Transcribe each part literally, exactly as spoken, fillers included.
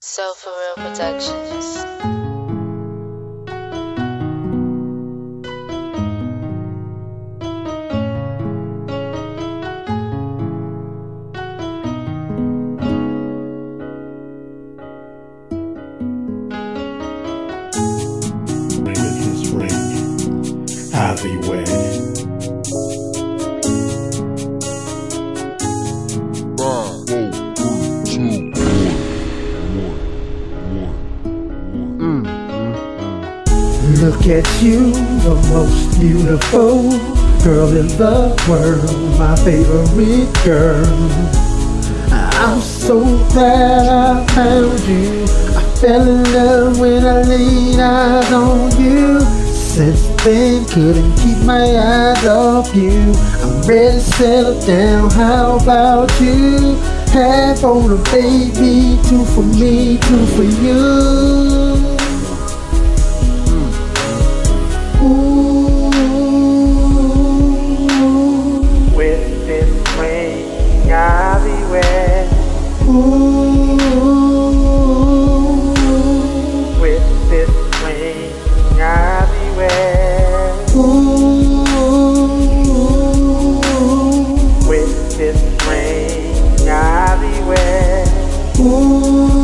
So for real productions. This ring, I'll be wed. Look at you, the most beautiful girl in the world, my favorite girl. I'm so glad I found you. I fell in love when I laid eyes on you. Since then, couldn't keep my eyes off you. I'm ready to settle down, how about you? Half on a baby, two for me, two for you. With this ring, I'll be wed. Ooh, with this ring, I'll be wed. Ooh, with this ring, I'll be wed. Ooh.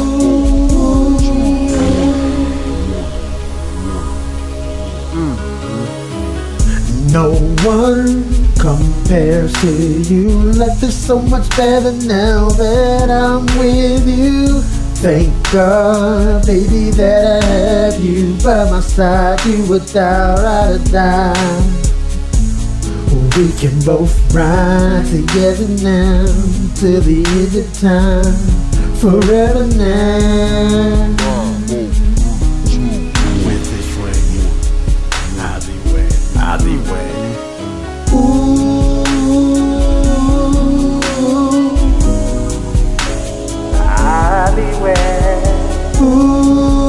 No one compares to you. Life is so much better now that I'm with you. Thank God, baby, that I have you by my side. You without a dime. We can both ride together now till the end of time, forever now. With this ring, I'll be wed. I'll be wed. Ooh, I'll be wed. Ooh,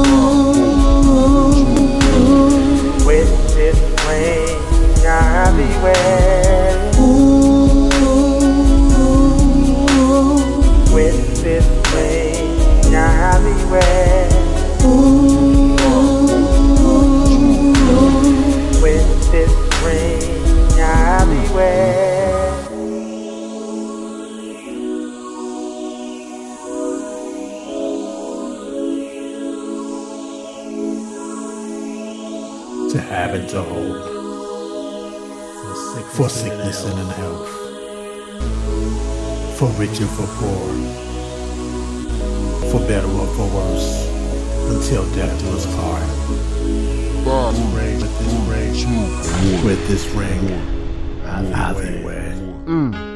with this ring, I'll be wed. Ooh, with this ring, I'll be wed. Ooh, with this ring, I'll be wed. To have and to hold, for sickness and in health, for rich and for poor, for better or for worse, until death do us part. With this ring, with this ring, I'll be wed.